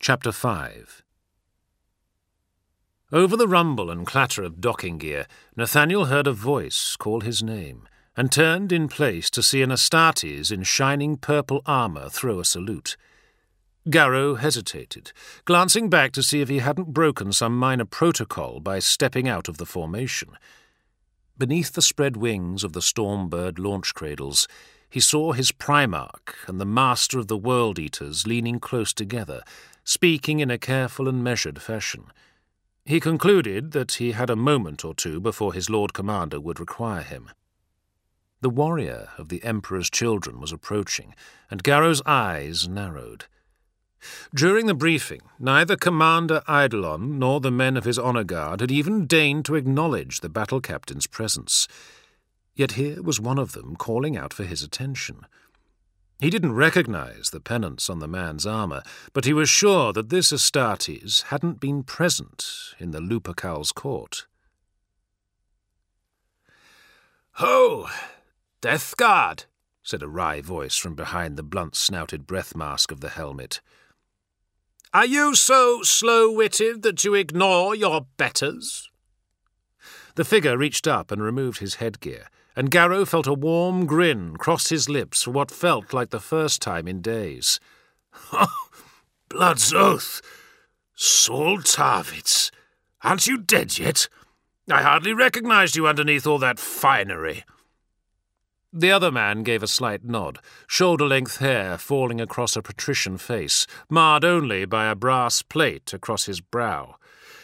Chapter 5. Over the rumble and clatter of docking gear, Nathaniel heard a voice call his name, and turned in place to see an Astartes in shining purple armour throw a salute. Garrow hesitated, glancing back to see if he hadn't broken some minor protocol by stepping out of the formation. Beneath the spread wings of the Stormbird launch cradles, he saw his Primarch and the Master of the World Eaters leaning close together, speaking in a careful and measured fashion. He concluded that he had a moment or two before his Lord Commander would require him. The warrior of the Emperor's children was approaching, and Garrow's eyes narrowed. During the briefing, neither Commander Eidolon nor the men of his honor guard had even deigned to acknowledge the battle captain's presence. Yet here was one of them calling out for his attention. He didn't recognize the pennants on the man's armor, but he was sure that this Astartes hadn't been present in the Lupercal's court. "Ho! Death Guard," said a wry voice from behind the blunt-snouted breath mask of the helmet. "Are you so slow-witted that you ignore your betters?" The figure reached up and removed his headgear, and Garrow felt a warm grin cross his lips for what felt like the first time in days. "Blood's oath! Saul Tarvitz! Aren't you dead yet? I hardly recognized you underneath all that finery." The other man gave a slight nod, shoulder-length hair falling across a patrician face, marred only by a brass plate across his brow.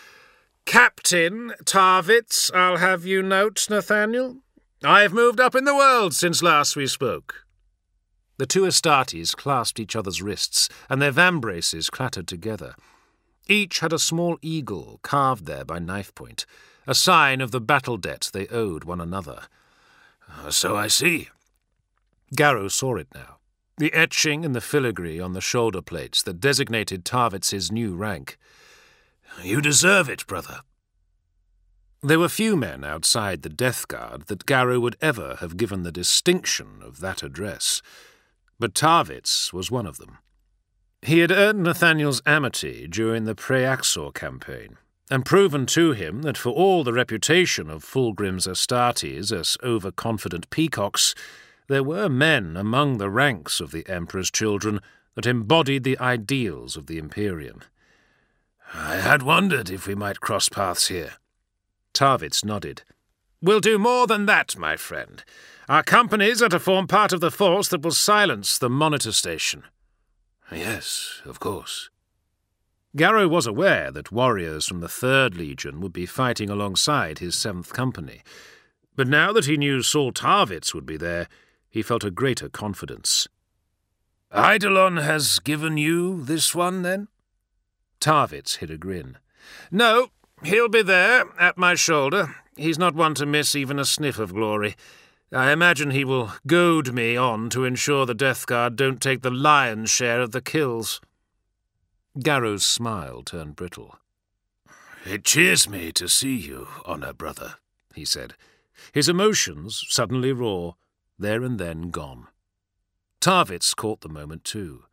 "Captain Tarvitz, I'll have you note, Nathaniel. I've moved up in the world since last we spoke." The two Astartes clasped each other's wrists, and their vambraces clattered together. Each had a small eagle carved there by knife point, a sign of the battle debt they owed one another. "So I see." Garrow saw it now, the etching and the filigree on the shoulder plates that designated Tarvitz's new rank. "You deserve it, brother." There were few men outside the Death Guard that Garrow would ever have given the distinction of that address, but Tarvitz was one of them. He had earned Nathaniel's amity during the Praeaxor campaign, and proven to him that for all the reputation of Fulgrim's Astartes as overconfident peacocks, there were men among the ranks of the Emperor's children that embodied the ideals of the Imperium. "I had wondered if we might cross paths here." Tarvitz nodded. "We'll do more than that, my friend. Our companies are to form part of the force that will silence the Monitor Station." "Yes, of course." Garrow was aware that warriors from the 3rd Legion would be fighting alongside his 7th Company, but now that he knew Saul Tarvitz would be there, he felt a greater confidence. "Eidolon has given you this one, then?" Tarvitz hid a grin. "No, he'll be there, at my shoulder. He's not one to miss even a sniff of glory. I imagine he will goad me on to ensure the Death Guard don't take the lion's share of the kills." Garrow's smile turned brittle. "It cheers me to see you, honor brother," he said, his emotions suddenly raw, there and then gone. Tarvitz caught the moment too.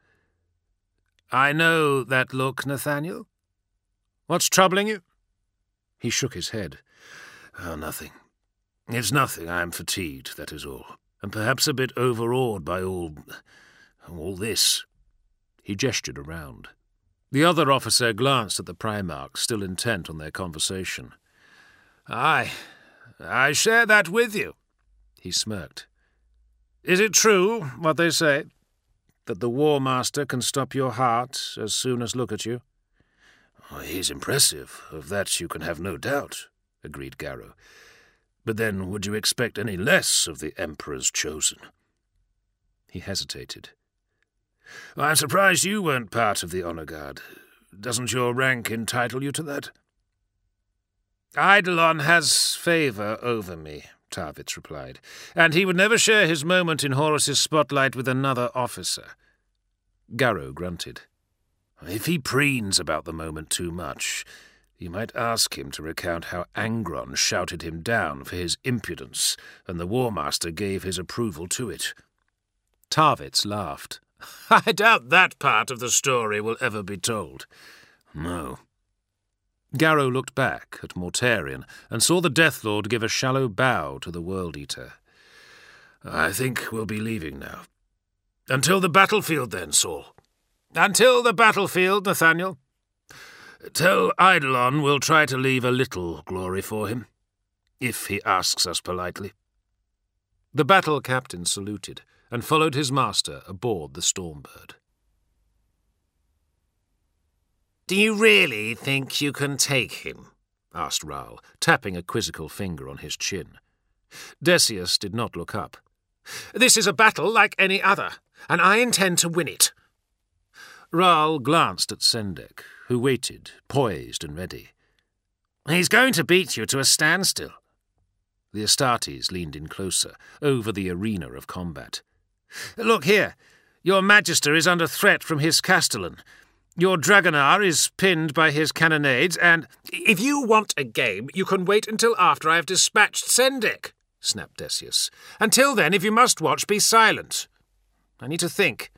"I know that look, Nathaniel. What's troubling you?" He shook his head. "Oh, nothing. It's nothing. I am fatigued, that is all, and perhaps a bit overawed by all this." He gestured around. The other officer glanced at the Primarch, still intent on their conversation. "I share that with you," he smirked. "Is it true, what they say, that the War Master can stop your heart as soon as look at you?" "He's impressive, of that you can have no doubt," agreed Garrow. "But then would you expect any less of the Emperor's chosen?" He hesitated. "I'm surprised you weren't part of the Honor Guard. Doesn't your rank entitle you to that?" "Eidolon has favour over me," Tarvitz replied, "and he would never share his moment in Horus's spotlight with another officer." Garrow grunted. "If he preens about the moment too much, you might ask him to recount how Angron shouted him down for his impudence, and the War Master gave his approval to it." Tarvitz laughed, I doubt that part of the story will ever be told. No. Garrow looked back at Mortarion and saw the Death Lord give a shallow bow to the World Eater. I think we'll be leaving now. Until the battlefield, then, Saul. Until the battlefield, Nathaniel. Tell Eidolon we'll try to leave a little glory for him, if he asks us politely. The battle captain saluted and followed his master aboard the Stormbird. Do you really think you can take him? Asked Raoul, tapping a quizzical finger on his chin. Decius did not look up. This is a battle like any other, and I intend to win it. Raoul glanced at Sendek, who waited, poised and ready. He's going to beat you to a standstill. The Astartes leaned in closer, over the arena of combat. Look here. Your Magister is under threat from his Castellan. Your Dragonar is pinned by his cannonades, and if you want a game, you can wait until after I have dispatched Sendek, snapped Decius. Until then, if you must watch, be silent. I need to think.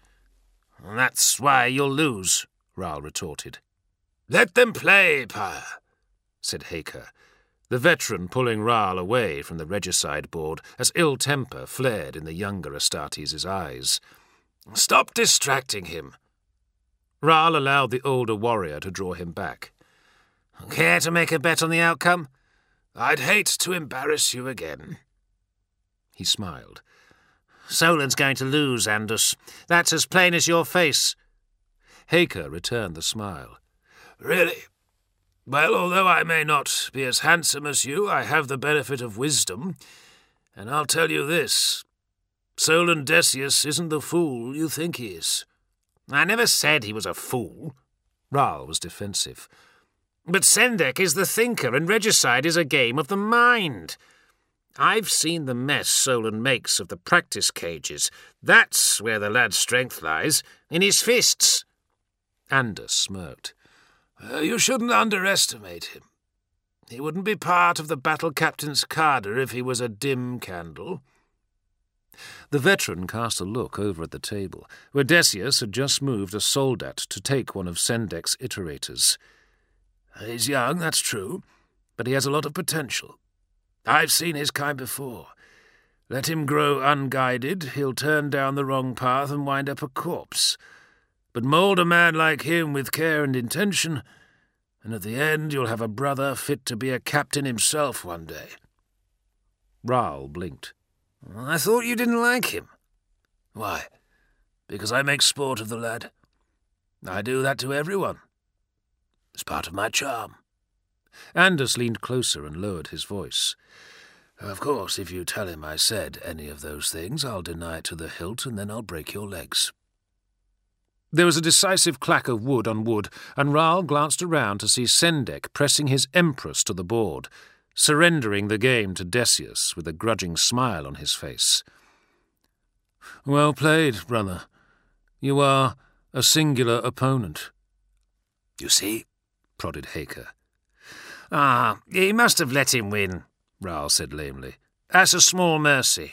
That's why you'll lose, Raoul retorted. Let them play, Pyre, said Haker, the veteran pulling Raoul away from the regicide board as ill temper flared in the younger Astartes' eyes. Stop distracting him. Raoul allowed the older warrior to draw him back. Care to make a bet on the outcome? I'd hate to embarrass you again. He smiled. Solon's going to lose, Andus. That's as plain as your face. Haker returned the smile. Really? Well, although I may not be as handsome as you, I have the benefit of wisdom, and I'll tell you this. Solon Decius isn't the fool you think he is. I never said he was a fool. Raoul was defensive. But Sendek is the thinker, and regicide is a game of the mind. I've seen the mess Solon makes of the practice cages. That's where the lad's strength lies, in his fists. Andus smirked. You shouldn't underestimate him. He wouldn't be part of the battle captain's cadre if he was a dim candle. The veteran cast a look over at the table, where Decius had just moved a soldat to take one of Sendek's iterators. He's young, that's true, but he has a lot of potential. I've seen his kind before. Let him grow unguided, he'll turn down the wrong path and wind up a corpse. But mould a man like him with care and intention, and at the end you'll have a brother fit to be a captain himself one day. Raoul blinked. I thought you didn't like him. Why? Because I make sport of the lad. I do that to everyone. It's part of my charm. Andus leaned closer and lowered his voice. Of course, if you tell him I said any of those things, I'll deny it to the hilt, and then I'll break your legs. There was a decisive clack of wood on wood, and Raoul glanced around to see Sendek pressing his Empress to the board, surrendering the game to Decius with a grudging smile on his face. Well played, brother. You are a singular opponent. You see, prodded Haker. He must have let him win, Raoul said lamely. That's a small mercy.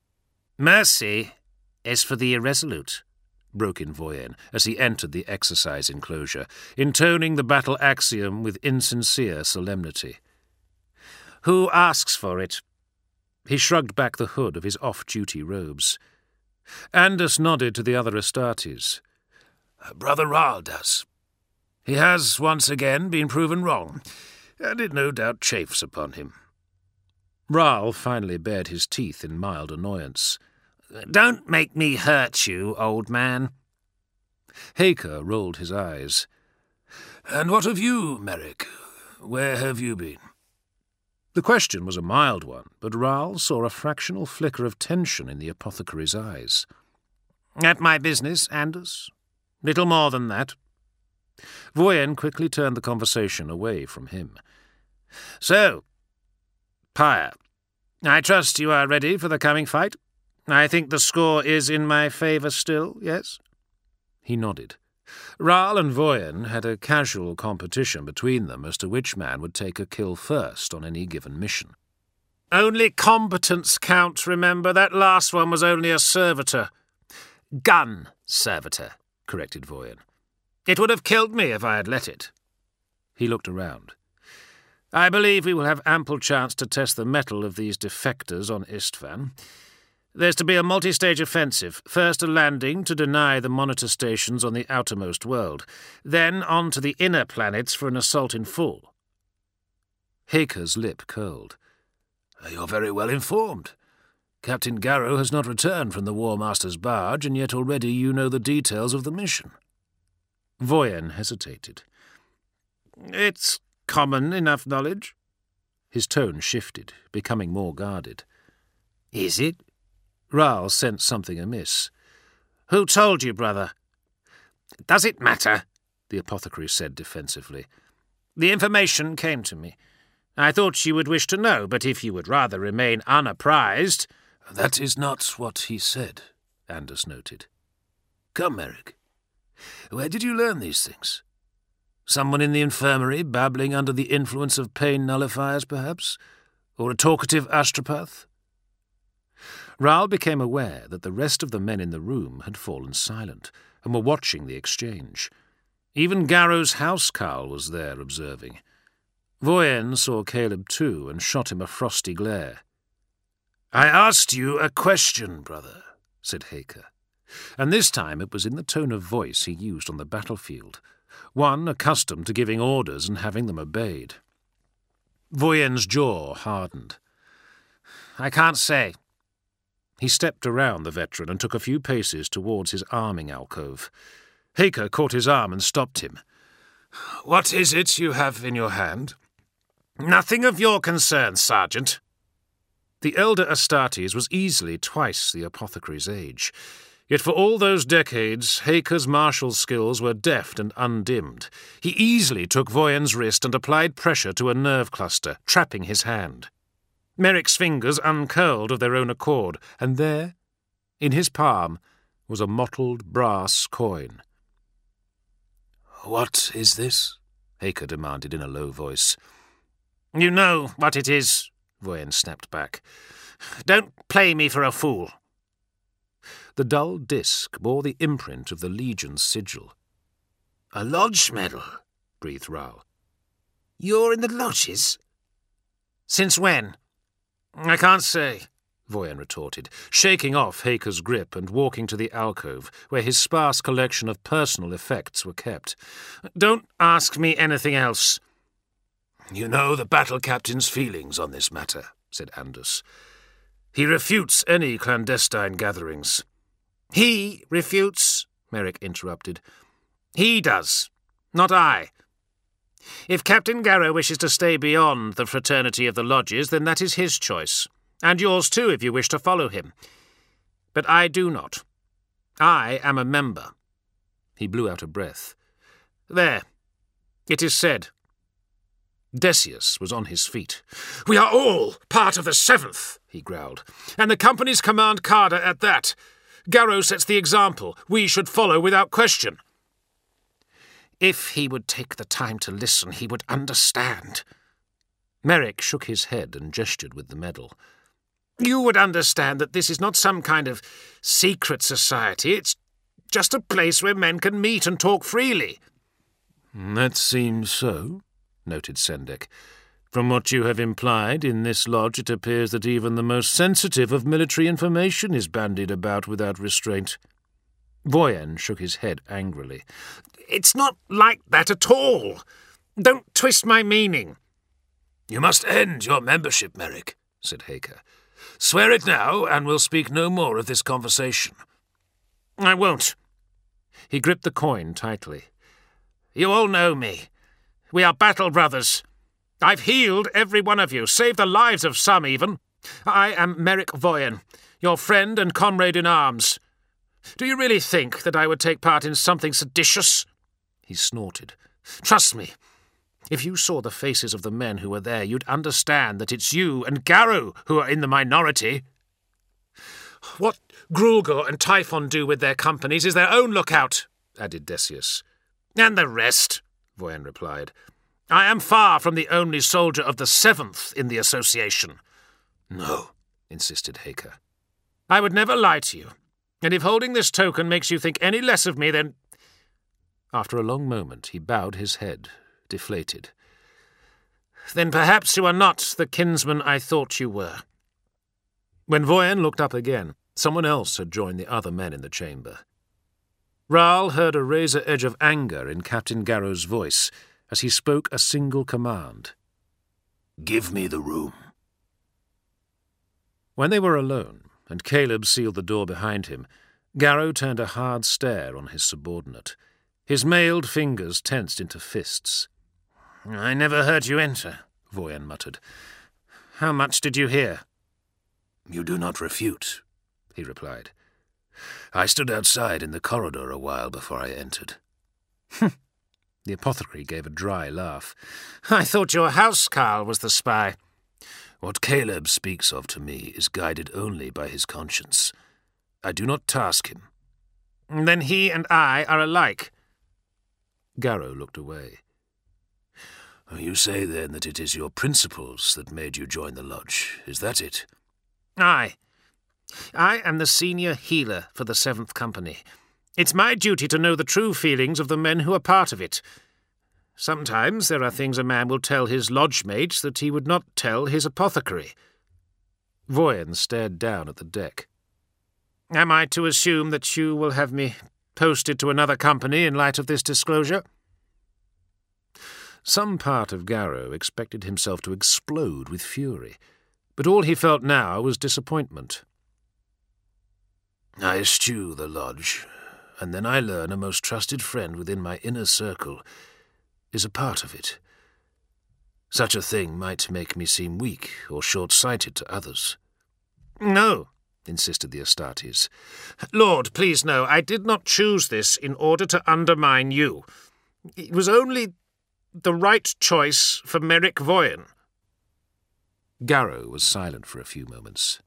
Mercy is for the irresolute, broke in Voyen as he entered the exercise enclosure, intoning the battle axiom with insincere solemnity. Who asks for it? He shrugged back the hood of his off-duty robes. Andus nodded to the other Astartes. Brother Raoul does. He has once again been proven wrong, and it no doubt chafes upon him. Raoul finally bared his teeth in mild annoyance. Don't make me hurt you, old man. Haker rolled his eyes. And what of you, Merrick? Where have you been? The question was a mild one, but Raoul saw a fractional flicker of tension in the apothecary's eyes. At my business, Andus. Little more than that. Voyen quickly turned the conversation away from him. So, Pyre, I trust you are ready for the coming fight? I think the score is in my favour still, yes? He nodded. Raoul and Voyen had a casual competition between them as to which man would take a kill first on any given mission. Only competence counts, remember. That last one was only a servitor. gun servitor, corrected Voyen. It would have killed me if I had let it. He looked around. I believe we will have ample chance to test the mettle of these defectors on Istvan. There's to be a multi-stage offensive. First a landing to deny the monitor stations on the outermost world. Then on to the inner planets for an assault in full. Haker's lip curled. You're very well informed. Captain Garrow has not returned from the War Master's barge, and yet already you know the details of the mission. Voyen hesitated. It's common enough knowledge. His tone shifted, becoming more guarded. Is it? Rahl sensed something amiss. Who told you, brother? Does it matter? The apothecary said defensively. The information came to me. I thought you would wish to know, but if you would rather remain unapprised... That is not what he said, Anders noted. Come, Merrick. Where did you learn these things? Someone in the infirmary babbling under the influence of pain nullifiers, perhaps? Or a talkative astropath? Rahl became aware that the rest of the men in the room had fallen silent and were watching the exchange. Even Garrow's housecarl was there observing. Voyen saw Caleb too and shot him a frosty glare. I asked you a question, brother, said Haker. And this time it was in the tone of voice he used on the battlefield, one accustomed to giving orders and having them obeyed. Voyen's jaw hardened. I can't say. He stepped around the veteran and took a few paces towards his arming alcove. Haker caught his arm and stopped him. What is it you have in your hand? Nothing of your concern, Sergeant. The elder Astartes was easily twice the apothecary's age. Yet for all those decades, Haker's martial skills were deft and undimmed. He easily took Voyen's wrist and applied pressure to a nerve cluster, trapping his hand. Merrick's fingers uncurled of their own accord, and there, in his palm, was a mottled brass coin. "What is this?" Haker demanded in a low voice. "You know what it is," Voyen snapped back. "Don't play me for a fool." The dull disk bore the imprint of the Legion's sigil. "A lodge medal," breathed Rahl. "You're in the lodges?" "Since when?" "I can't say," Voyen retorted, shaking off Haker's grip and walking to the alcove, where his sparse collection of personal effects were kept. "Don't ask me anything else." "You know the battle captain's feelings on this matter," said Anders. "He refutes any clandestine gatherings." "He refutes?" Merrick interrupted. "He does, not I. If Captain Garrow wishes to stay beyond the fraternity of the lodges, then that is his choice, and yours too if you wish to follow him. But I do not. I am a member." He blew out a breath. "There. It is said." Decius was on his feet. "We are all part of the 7th, he growled, "and the company's command cadre at that. Garrow sets the example. We should follow without question." "If he would take the time to listen, he would understand." Merrick shook his head and gestured with the medal. "You would understand that this is not some kind of secret society. It's just a place where men can meet and talk freely." "That seems so," noted Sendek. "From what you have implied, in this lodge it appears that even the most sensitive of military information is bandied about without restraint." Voyen shook his head angrily. "It's not like that at all. Don't twist my meaning." "You must end your membership, Merrick," said Haker. "Swear it now, and we'll speak no more of this conversation." "I won't." He gripped the coin tightly. "You all know me. We are battle brothers. I've healed every one of you, saved the lives of some even. I am Merrick Voyen, your friend and comrade in arms. Do you really think that I would take part in something seditious?" He snorted. "Trust me, if you saw the faces of the men who were there, you'd understand that it's you and Garrow who are in the minority. What Grulgor and Typhon do with their companies is their own lookout," added Decius. "And the rest," Voyen replied. "I am far from the only soldier of the 7th in the association." "No," insisted Haker. "I would never lie to you. And if holding this token makes you think any less of me, then—" After a long moment he bowed his head, deflated. "Then perhaps you are not the kinsman I thought you were." When Voyen looked up again, someone else had joined the other men in the chamber. Rahl heard a razor edge of anger in Captain Garrow's voice as he spoke a single command. "Give me the room." When they were alone, and Caleb sealed the door behind him, Garrow turned a hard stare on his subordinate. His mailed fingers tensed into fists. "I never heard you enter," Voyen muttered. "How much did you hear?" "You do not refute," he replied. "I stood outside in the corridor a while before I entered." The apothecary gave a dry laugh. "I thought your housecarl was the spy." "What Caleb speaks of to me is guided only by his conscience. I do not task him." "Then he and I are alike." Garrow looked away. "You say, then, that it is your principles that made you join the lodge. Is that it?" "Aye. I am the senior healer for the 7th Company. It's my duty to know the true feelings of the men who are part of it. Sometimes there are things a man will tell his lodge mates that he would not tell his apothecary." Voyen stared down at the deck. "Am I to assume that you will have me posted to another company in light of this disclosure?" Some part of Garrow expected himself to explode with fury, but all he felt now was disappointment. "I eschew the lodge, and then I learn a most trusted friend within my inner circle is a part of it. Such a thing might make me seem weak or short-sighted to others." "No," insisted the Astartes. "Lord, please no, I did not choose this in order to undermine you. It was only the right choice for Merrick Voyen." Garrow was silent for a few moments.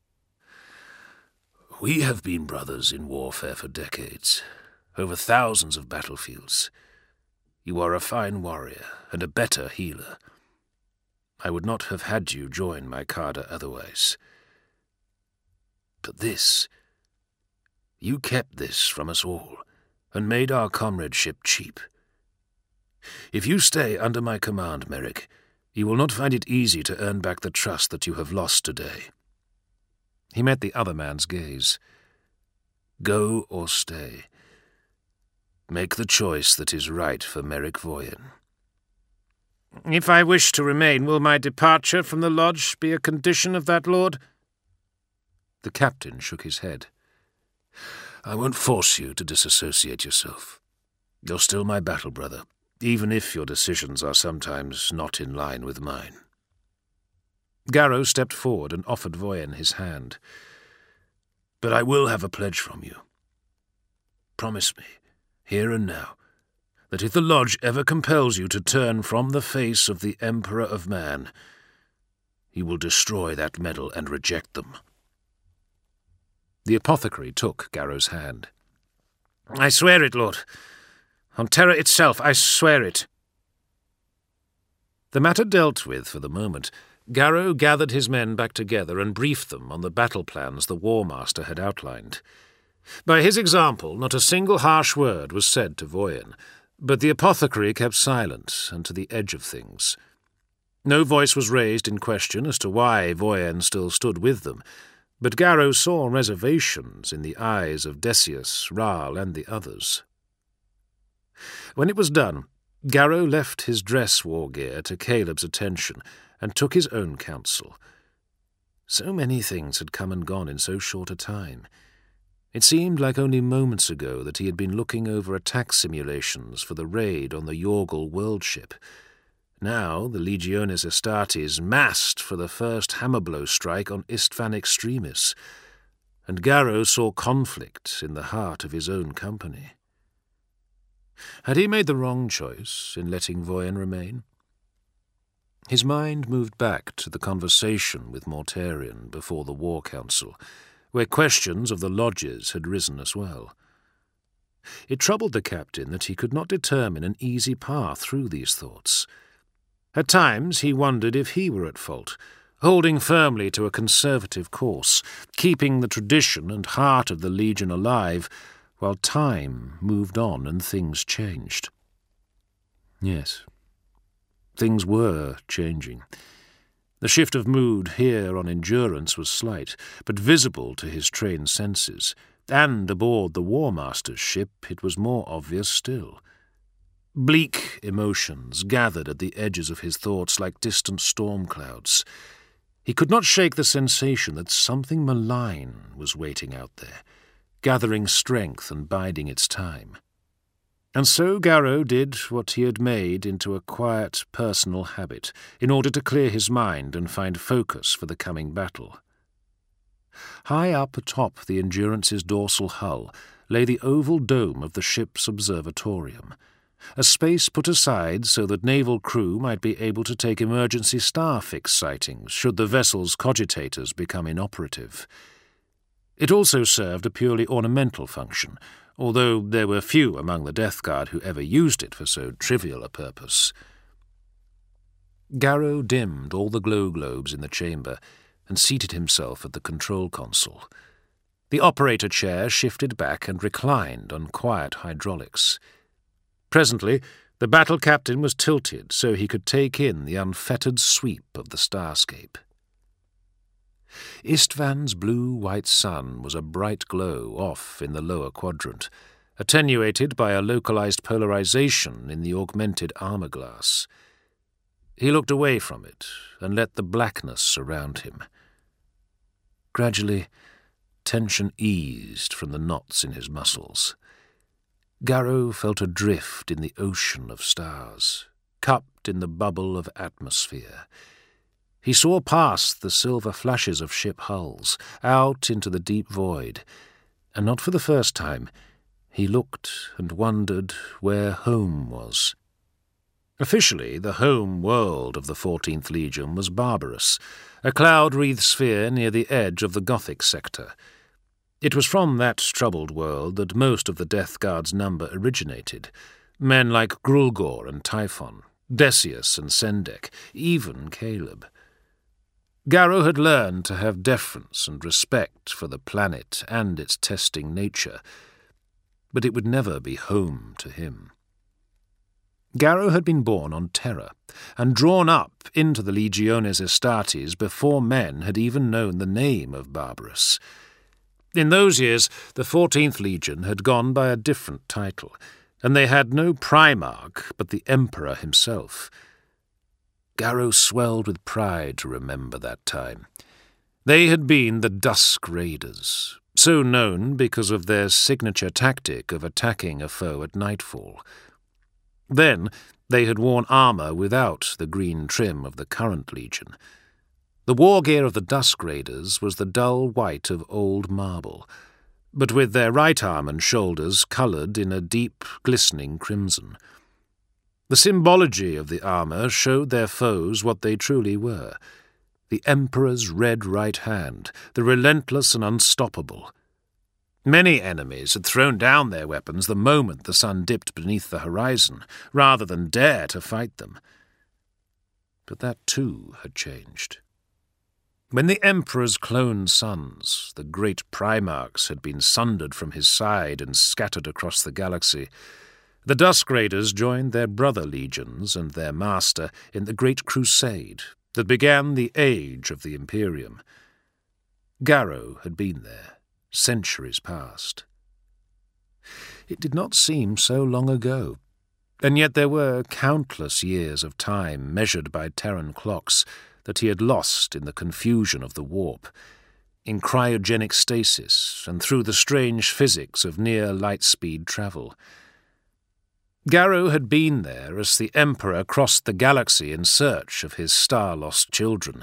"We have been brothers in warfare for decades, over thousands of battlefields. You are a fine warrior and a better healer. I would not have had you join my cadre otherwise. But this, you kept this from us all, and made our comradeship cheap. If you stay under my command, Merrick, you will not find it easy to earn back the trust that you have lost today." He met the other man's gaze. "Go or stay. Make the choice that is right for Merrick Voyen." "If I wish to remain, will my departure from the lodge be a condition of that, Lord?" The captain shook his head. "I won't force you to disassociate yourself. You're still my battle brother, even if your decisions are sometimes not in line with mine." Garrow stepped forward and offered Voyen his hand. "But I will have a pledge from you. Promise me, here and now, that if the lodge ever compels you to turn from the face of the Emperor of Man, you will destroy that medal and reject them." The apothecary took Garrow's hand. "I swear it, Lord. On Terra itself, I swear it." The matter dealt with for the moment, Garrow gathered his men back together and briefed them on the battle plans the War Master had outlined. By his example, not a single harsh word was said to Voyen, but the apothecary kept silent and to the edge of things. No voice was raised in question as to why Voyen still stood with them, but Garrow saw reservations in the eyes of Decius, Rahl, and the others. When it was done, Garrow left his dress war gear to Caleb's attention and took his own counsel. So many things had come and gone in so short a time. It seemed like only moments ago that he had been looking over attack simulations for the raid on the Yorgul world ship. Now the Legiones Astartes massed for the first hammer-blow strike on Istvan Extremis, and Garrow saw conflict in the heart of his own company. Had he made the wrong choice in letting Voyen remain? His mind moved back to the conversation with Mortarion before the War Council, where questions of the lodges had risen as well. It troubled the captain that he could not determine an easy path through these thoughts. At times he wondered if he were at fault, holding firmly to a conservative course, keeping the tradition and heart of the Legion alive, while time moved on and things changed. Yes, things were changing. The shift of mood here on Endurance was slight, but visible to his trained senses, and aboard the War Master's ship it was more obvious still. Bleak emotions gathered at the edges of his thoughts like distant storm clouds. He could not shake the sensation that something malign was waiting out there, gathering strength and biding its time. And so Garrow did what he had made into a quiet, personal habit, in order to clear his mind and find focus for the coming battle. High up atop the Endurance's dorsal hull lay the oval dome of the ship's observatorium, a space put aside so that naval crew might be able to take emergency star-fix sightings should the vessel's cogitators become inoperative. It also served a purely ornamental function, although there were few among the Death Guard who ever used it for so trivial a purpose. Garrow dimmed all the glow globes in the chamber and seated himself at the control console. The operator chair shifted back and reclined on quiet hydraulics. Presently, the battle captain was tilted so he could take in the unfettered sweep of the starscape. Istvan's blue-white sun was a bright glow off in the lower quadrant, attenuated by a localized polarization in the augmented armor glass. He looked away from it and let the blackness surround him. Gradually, tension eased from the knots in his muscles. Garrow felt adrift in the ocean of stars, cupped in the bubble of atmosphere. He saw past the silver flashes of ship hulls, out into the deep void, and not for the first time, he looked and wondered where home was. Officially, the home world of the 14th Legion was Barbarus, a cloud-wreathed sphere near the edge of the Gothic sector. It was from that troubled world that most of the Death Guard's number originated, men like Grulgor and Typhon, Decius and Sendek, even Caleb. Garrow had learned to have deference and respect for the planet and its testing nature, but it would never be home to him. Garrow had been born on Terra, and drawn up into the Legiones Astartes before men had even known the name of Barbarus. In those years, the 14th Legion had gone by a different title, and they had no Primarch but the Emperor himself. Garrow swelled with pride to remember that time. They had been the Dusk Raiders, so known because of their signature tactic of attacking a foe at nightfall. Then they had worn armour without the green trim of the current Legion. The war gear of the Dusk Raiders was the dull white of old marble, but with their right arm and shoulders coloured in a deep, glistening crimson. The symbology of the armour showed their foes what they truly were: the Emperor's red right hand, the relentless and unstoppable. Many enemies had thrown down their weapons the moment the sun dipped beneath the horizon, rather than dare to fight them. But that too had changed. When the Emperor's clone sons, the great Primarchs, had been sundered from his side and scattered across the galaxy, the Dusk Raiders joined their brother legions and their master in the Great Crusade that began the age of the Imperium. Garrow had been there, centuries past. It did not seem so long ago, and yet there were countless years of time measured by Terran clocks that he had lost in the confusion of the warp, in cryogenic stasis and through the strange physics of near-light-speed travel. Garrow had been there as the Emperor crossed the galaxy in search of his star-lost children: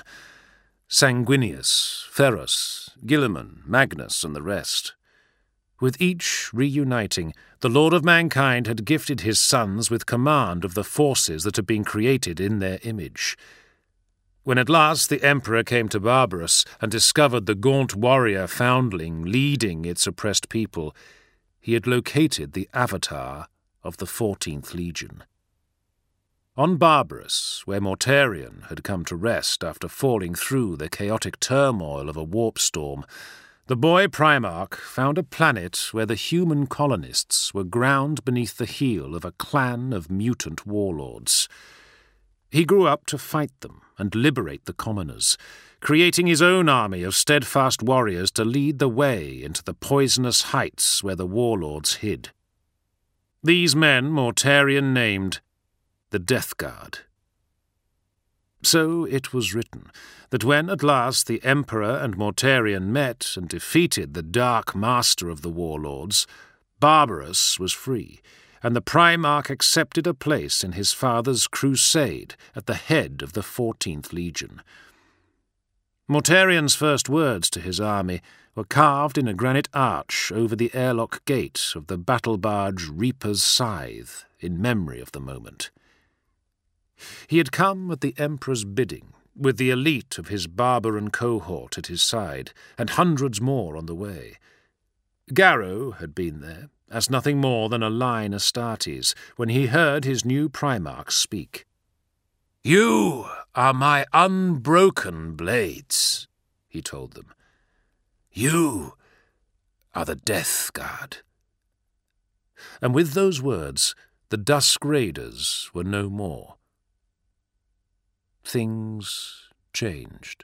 Sanguinius, Ferrus, Guilliman, Magnus, and the rest. With each reuniting, the Lord of Mankind had gifted his sons with command of the forces that had been created in their image. When at last the Emperor came to Barbarus and discovered the gaunt warrior foundling leading its oppressed people, he had located the avatar of the 14th Legion. On Barbarus, where Mortarion had come to rest after falling through the chaotic turmoil of a warp storm, the boy Primarch found a planet where the human colonists were ground beneath the heel of a clan of mutant warlords. He grew up to fight them and liberate the commoners, creating his own army of steadfast warriors to lead the way into the poisonous heights where the warlords hid. These men Mortarion named the Death Guard. So it was written that when at last the Emperor and Mortarion met and defeated the Dark Master of the warlords, Barbarus was free, and the Primarch accepted a place in his father's crusade at the head of the 14th Legion. Mortarion's first words to his army were carved in a granite arch over the airlock gate of the battle barge Reaper's Scythe in memory of the moment. He had come at the Emperor's bidding, with the elite of his Barbaran cohort at his side, and hundreds more on the way. Garrow had been there, as nothing more than a line Astartes, when he heard his new Primarch speak. "You are my unbroken blades," he told them. "You are the Death Guard." And with those words, the Dusk Raiders were no more. Things changed.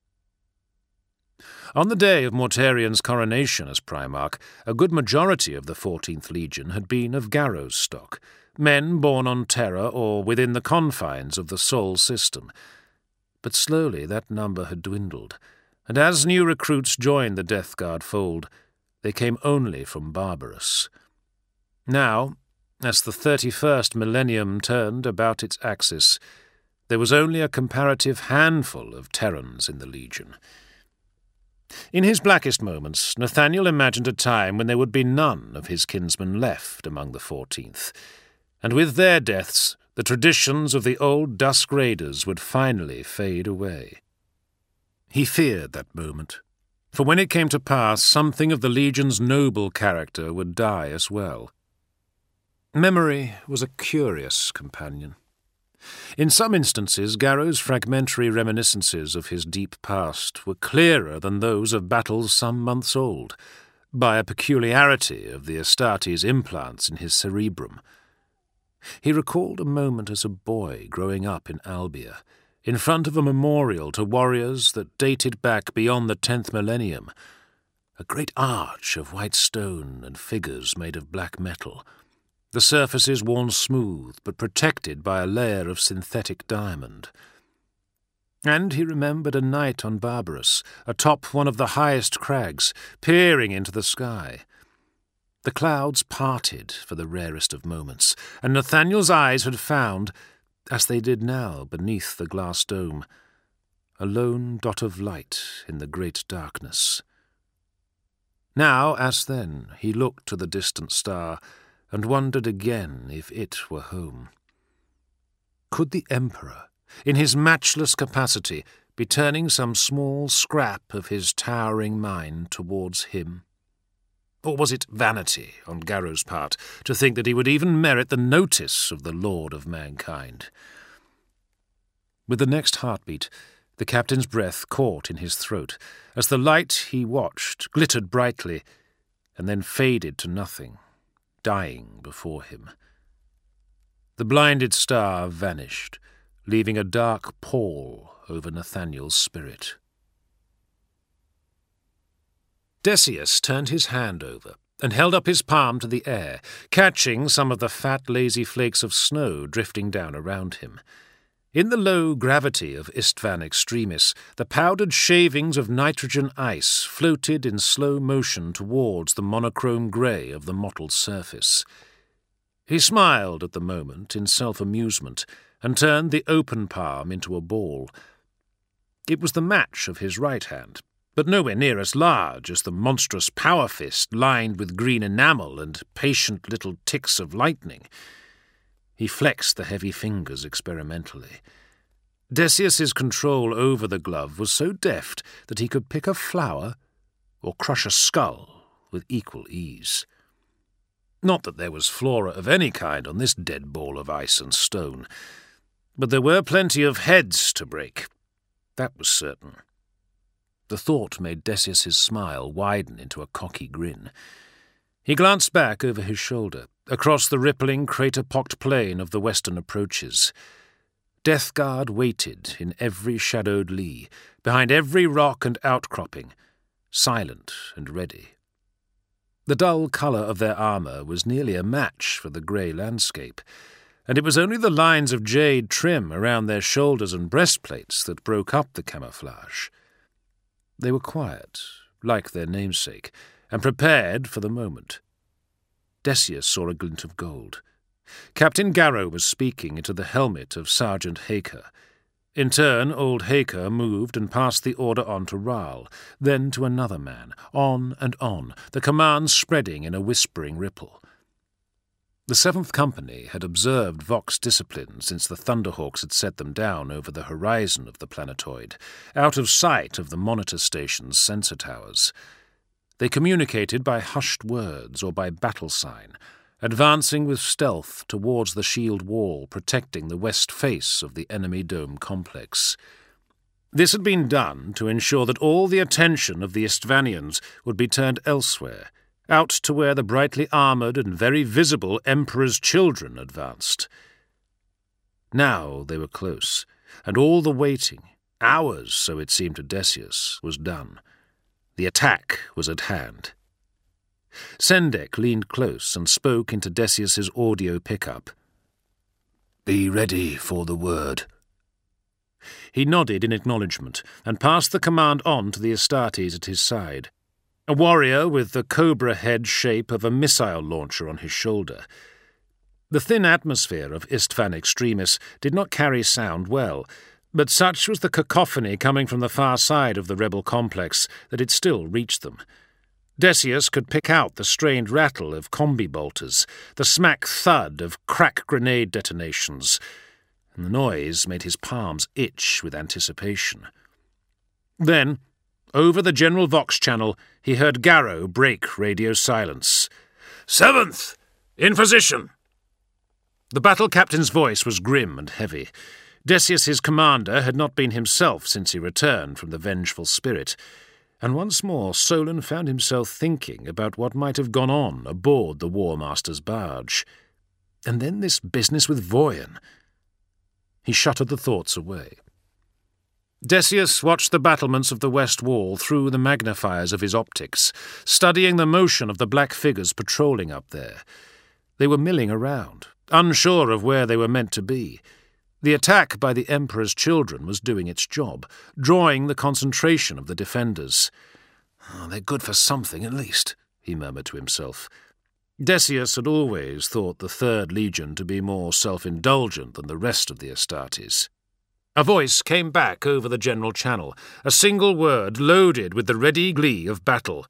On the day of Mortarion's coronation as Primarch, a good majority of the 14th Legion had been of Garrow's stock, men born on Terra or within the confines of the Sol system. But slowly that number had dwindled, and as new recruits joined the Death Guard fold, they came only from Barbarus. Now, as the 31st millennium turned about its axis, there was only a comparative handful of Terrans in the Legion. In his blackest moments, Nathaniel imagined a time when there would be none of his kinsmen left among the 14th, and with their deaths the traditions of the old Dusk Raiders would finally fade away. He feared that moment, for when it came to pass, something of the Legion's noble character would die as well. Memory was a curious companion. In some instances, Garrow's fragmentary reminiscences of his deep past were clearer than those of battles some months old, by a peculiarity of the Astartes implants in his cerebrum. He recalled a moment as a boy growing up in Albia, in front of a memorial to warriors that dated back beyond the 10th millennium, a great arch of white stone and figures made of black metal, the surfaces worn smooth but protected by a layer of synthetic diamond. And he remembered a night on Barbarus, atop one of the highest crags, peering into the sky. The clouds parted for the rarest of moments, and Nathaniel's eyes had found, as they did now beneath the glass dome, a lone dot of light in the great darkness. Now, as then, he looked to the distant star, and wondered again if it were home. Could the Emperor, in his matchless capacity, be turning some small scrap of his towering mind towards him? Or was it vanity on Garrow's part to think that he would even merit the notice of the Lord of Mankind? With the next heartbeat, the captain's breath caught in his throat, as the light he watched glittered brightly and then faded to nothing, dying before him. The blinded star vanished, leaving a dark pall over Nathaniel's spirit. Decius turned his hand over and held up his palm to the air, catching some of the fat, lazy flakes of snow drifting down around him. In the low gravity of Istvan Extremis, the powdered shavings of nitrogen ice floated in slow motion towards the monochrome grey of the mottled surface. He smiled at the moment in self-amusement and turned the open palm into a ball. It was the match of his right hand, but nowhere near as large as the monstrous power fist lined with green enamel and patient little ticks of lightning. He flexed the heavy fingers experimentally. Decius's control over the glove was so deft that he could pick a flower or crush a skull with equal ease. Not that there was flora of any kind on this dead ball of ice and stone. But there were plenty of heads to break. That was certain. The thought made Decius's smile widen into a cocky grin. He glanced back over his shoulder, across the rippling, crater-pocked plain of the western approaches. Deathguard waited in every shadowed lee, behind every rock and outcropping, silent and ready. The dull colour of their armour was nearly a match for the grey landscape, and it was only the lines of jade trim around their shoulders and breastplates that broke up the camouflage. They were quiet, like their namesake, and prepared for the moment. Decius saw a glint of gold. Captain Garrow was speaking into the helmet of Sergeant Haker. In turn, old Haker moved and passed the order on to Rahl, then to another man, on, the command spreading in a whispering ripple. The 7th Company had observed Vox discipline since the Thunderhawks had set them down over the horizon of the planetoid, out of sight of the monitor station's sensor towers. They communicated by hushed words or by battle sign, advancing with stealth towards the shield wall protecting the west face of the enemy dome complex. This had been done to ensure that all the attention of the Istvanians would be turned elsewhere, out to where the brightly armoured and very visible Emperor's children advanced. Now they were close, and all the waiting, hours so it seemed to Decius, was done. The attack was at hand. Sendek leaned close and spoke into Decius's audio pickup. "Be ready for the word." He nodded in acknowledgement and passed the command on to the Astartes at his side, a warrior with the cobra head shape of a missile launcher on his shoulder. The thin atmosphere of Istvan Extremis did not carry sound well, but such was the cacophony coming from the far side of the rebel complex that it still reached them. Decius could pick out the strained rattle of combi bolters, the smack thud of crack grenade detonations, and the noise made his palms itch with anticipation. Then, over the General Vox channel, he heard Garrow break radio silence. "7th! In position!" The battle captain's voice was grim and heavy. Decius, his commander, had not been himself since he returned from the Vengeful Spirit, and once more Solon found himself thinking about what might have gone on aboard the War Master's barge. And then this business with Voyan. He shuttered the thoughts away. Decius watched the battlements of the west wall through the magnifiers of his optics, studying the motion of the black figures patrolling up there. They were milling around, unsure of where they were meant to be. The attack by the Emperor's children was doing its job, drawing the concentration of the defenders. "They're good for something, at least," he murmured to himself. Decius had always thought the 3rd Legion to be more self-indulgent than the rest of the Astartes. A voice came back over the general channel, a single word loaded with the ready glee of battle.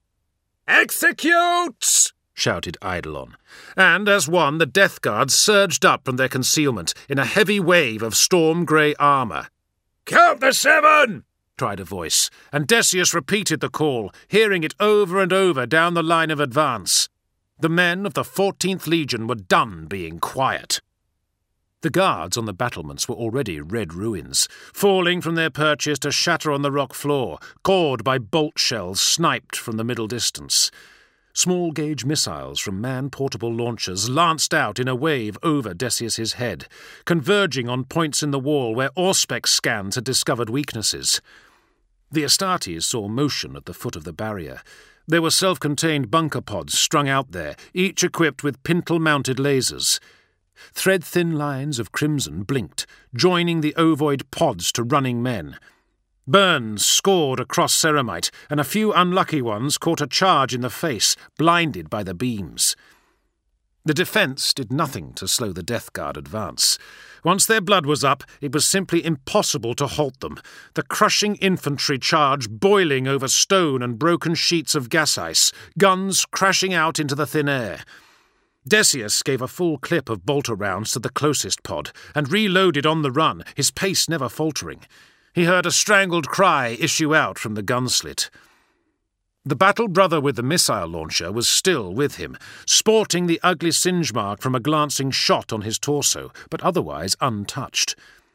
"Execute!" shouted Eidolon, and as one the Death Guards surged up from their concealment in a heavy wave of storm-grey armour. "Count the 7!" cried a voice, and Decius repeated the call, hearing it over and over down the line of advance. The men of the 14th Legion were done being quiet. The guards on the battlements were already red ruins, falling from their perches to shatter on the rock floor, gored by bolt shells sniped from the middle distance. Small-gauge missiles from man-portable launchers lanced out in a wave over Decius's head, converging on points in the wall where Auspex scans had discovered weaknesses. The Astartes saw motion at the foot of the barrier. There were self-contained bunker pods strung out there, each equipped with pintle-mounted lasers. Thread-thin lines of crimson blinked, joining the ovoid pods to running men. Burns scored across Ceramite, and a few unlucky ones caught a charge in the face, blinded by the beams. The defence did nothing to slow the Death Guard advance. Once their blood was up, it was simply impossible to halt them, the crushing infantry charge boiling over stone and broken sheets of gas ice, guns crashing out into the thin air. Decius gave a full clip of bolter rounds to the closest pod and reloaded on the run, his pace never faltering. He heard a strangled cry issue out from the gun slit. The battle brother with the missile launcher was still with him, sporting the ugly singe mark from a glancing shot on his torso, but otherwise untouched.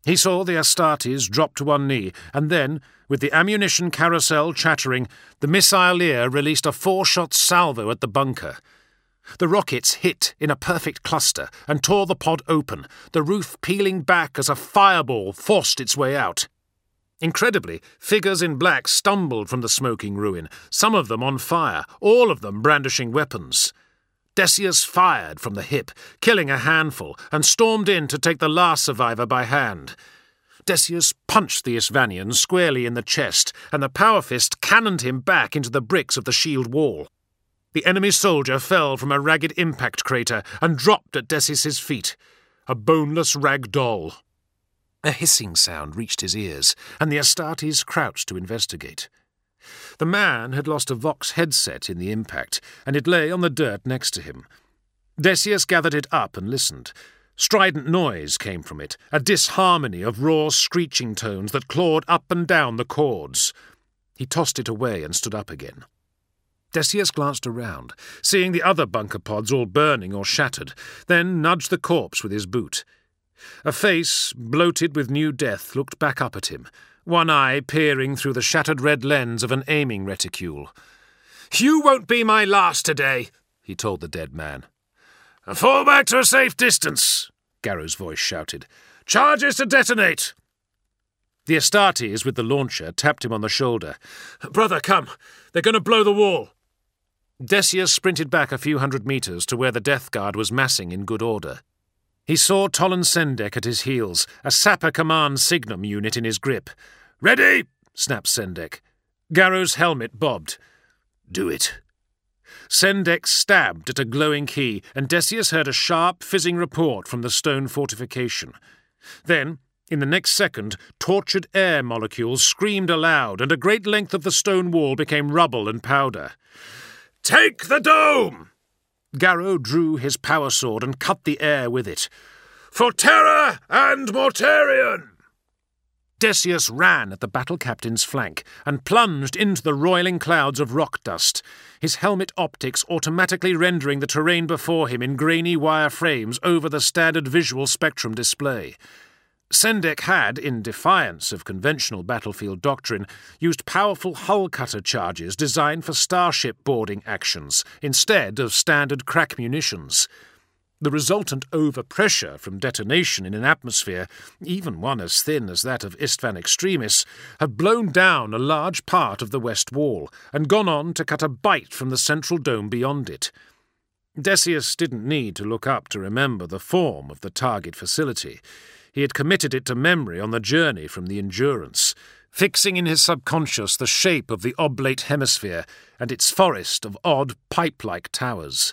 He saw the Astartes drop to one knee, and then, with the ammunition carousel chattering, the missileer released a 4-shot salvo at the bunker. The rockets hit in a perfect cluster and tore the pod open, the roof peeling back as a fireball forced its way out. Incredibly, figures in black stumbled from the smoking ruin, some of them on fire, all of them brandishing weapons. Decius fired from the hip, killing a handful, and stormed in to take the last survivor by hand. Decius punched the Isvanian squarely in the chest, and the power fist cannoned him back into the bricks of the shield wall. The enemy soldier fell from a ragged impact crater and dropped at Decius's feet, a boneless rag doll. A hissing sound reached his ears, and the Astartes crouched to investigate. The man had lost a Vox headset in the impact, and it lay on the dirt next to him. Decius gathered it up and listened. Strident noise came from it, a disharmony of raw screeching tones that clawed up and down the cords. He tossed it away and stood up again. Decius glanced around, seeing the other bunker pods all burning or shattered, then nudged the corpse with his boot. A face, bloated with new death, looked back up at him, one eye peering through the shattered red lens of an aiming reticule. "You won't be my last today," he told the dead man. "Fall back to a safe distance," Garrow's voice shouted. "Charges to detonate." The Astartes with the launcher tapped him on the shoulder. "Brother, come. They're going to blow the wall." Decius sprinted back a few hundred meters to where the Death Guard was massing in good order. He saw Tollin Sendek at his heels, a Sapper Command Signum unit in his grip. "Ready!" snapped Sendek. Garrow's helmet bobbed. "Do it." Sendek stabbed at a glowing key, and Decius heard a sharp, fizzing report from the stone fortification. Then, in the next second, tortured air molecules screamed aloud, and a great length of the stone wall became rubble and powder. "Take the dome!" Garrow drew his power sword and cut the air with it. "For Terra and Mortarion!" Decius ran at the battle captain's flank and plunged into the roiling clouds of rock dust, his helmet optics automatically rendering the terrain before him in grainy wire frames over the standard visual spectrum display. Sendek had, in defiance of conventional battlefield doctrine, used powerful hull-cutter charges designed for starship boarding actions instead of standard crack munitions. The resultant overpressure from detonation in an atmosphere, even one as thin as that of Istvan Extremis, had blown down a large part of the west wall and gone on to cut a bite from the central dome beyond it. Decius didn't need to look up to remember the form of the target facility. He had committed it to memory on the journey from the Endurance, fixing in his subconscious the shape of the oblate hemisphere and its forest of odd pipe-like towers.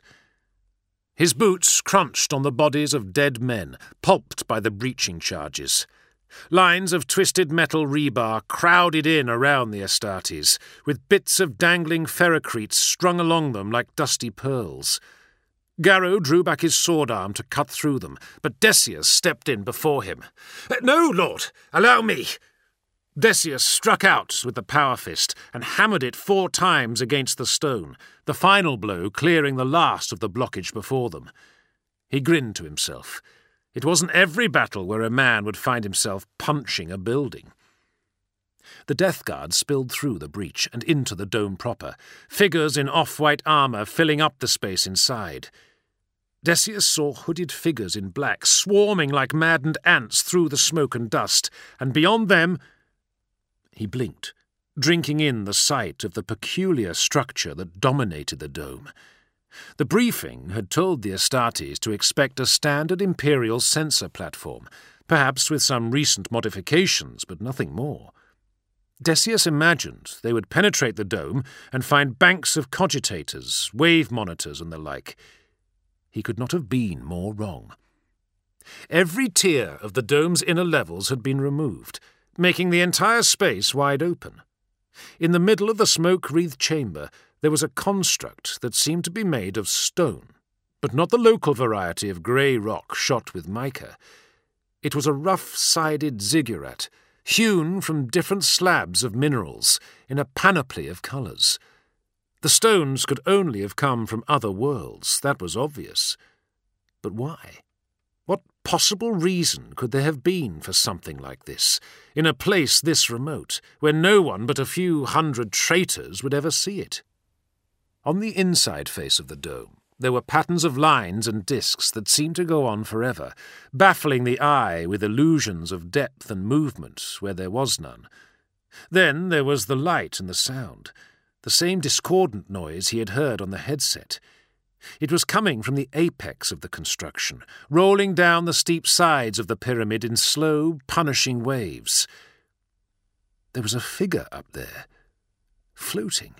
His boots crunched on the bodies of dead men, pulped by the breaching charges. Lines of twisted metal rebar crowded in around the Astartes, with bits of dangling ferrocretes strung along them like dusty pearls. Garrow drew back his sword arm to cut through them, but Decius stepped in before him. "No, Lord, allow me." Decius struck out with the power fist and hammered it 4 times against the stone, the final blow clearing the last of the blockage before them. He grinned to himself. It wasn't every battle where a man would find himself punching a building. The Death Guard spilled through the breach and into the dome proper, figures in off-white armour filling up the space inside. Decius saw hooded figures in black swarming like maddened ants through the smoke and dust, and beyond them... He blinked, drinking in the sight of the peculiar structure that dominated the dome. The briefing had told the Astartes to expect a standard Imperial sensor platform, perhaps with some recent modifications, but nothing more. Decius imagined they would penetrate the dome and find banks of cogitators, wave monitors, and the like. He could not have been more wrong. Every tier of the dome's inner levels had been removed, making the entire space wide open. In the middle of the smoke-wreathed chamber, there was a construct that seemed to be made of stone, but not the local variety of grey rock shot with mica. It was a rough-sided ziggurat, hewn from different slabs of minerals in a panoply of colours. The stones could only have come from other worlds, that was obvious. But why? What possible reason could there have been for something like this, in a place this remote, where no one but a few hundred traitors would ever see it? On the inside face of the dome, there were patterns of lines and discs that seemed to go on forever, baffling the eye with illusions of depth and movement where there was none. Then there was the light and the sound, the same discordant noise he had heard on the headset. It was coming from the apex of the construction, rolling down the steep sides of the pyramid in slow, punishing waves. There was a figure up there, floating.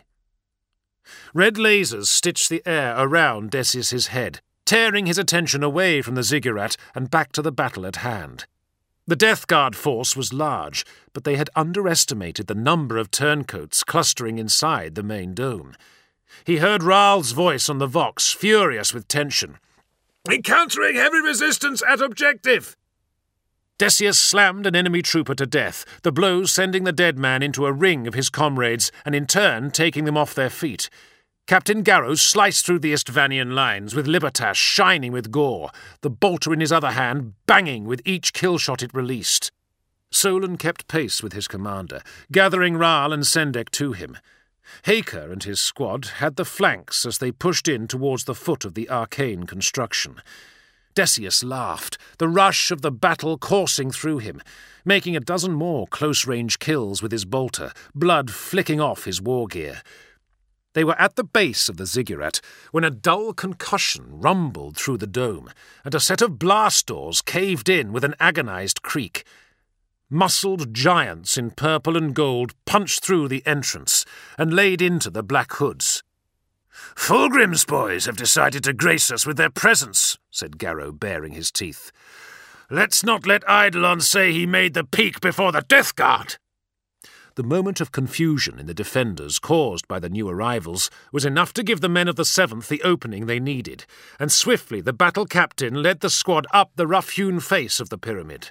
Red lasers stitched the air around Decius's head, tearing his attention away from the ziggurat and back to the battle at hand. The Death Guard force was large, but they had underestimated the number of turncoats clustering inside the main dome. He heard Raal's voice on the Vox, furious with tension. "Encountering heavy resistance at objective!" Decius slammed an enemy trooper to death, the blows sending the dead man into a ring of his comrades and in turn taking them off their feet. Captain Garrow sliced through the Istvanian lines, with Libertas shining with gore, the bolter in his other hand banging with each kill shot it released. Solon kept pace with his commander, gathering Raal and Sendek to him. Haker and his squad had the flanks as they pushed in towards the foot of the arcane construction. Decius laughed, the rush of the battle coursing through him, making a dozen more close-range kills with his bolter, blood flicking off his war gear. They were at the base of the ziggurat when a dull concussion rumbled through the dome, and a set of blast doors caved in with an agonized creak. Muscled giants in purple and gold punched through the entrance and laid into the Black Hoods. "Fulgrim's boys have decided to grace us with their presence," said Garrow, baring his teeth. "Let's not let Eidolon say he made the peak before the Death Guard." The moment of confusion in the defenders caused by the new arrivals was enough to give the men of the 7th the opening they needed, and swiftly the battle captain led the squad up the rough-hewn face of the pyramid.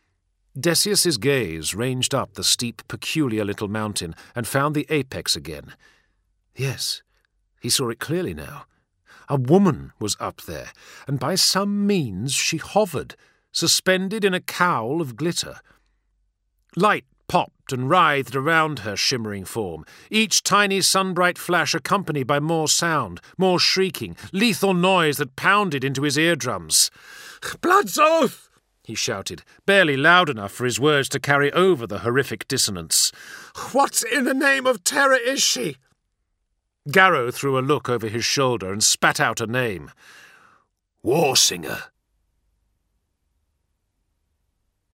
Decius's gaze ranged up the steep, peculiar little mountain and found the apex again. Yes, he saw it clearly now. A woman was up there, and by some means she hovered, suspended in a cowl of glitter. Light popped and writhed around her shimmering form, each tiny sunbright flash accompanied by more sound, more shrieking, lethal noise that pounded into his eardrums. "Blood's oath!" he shouted, barely loud enough for his words to carry over the horrific dissonance. "What in the name of terror is she?" Garrow threw a look over his shoulder and spat out a name. "Warsinger,"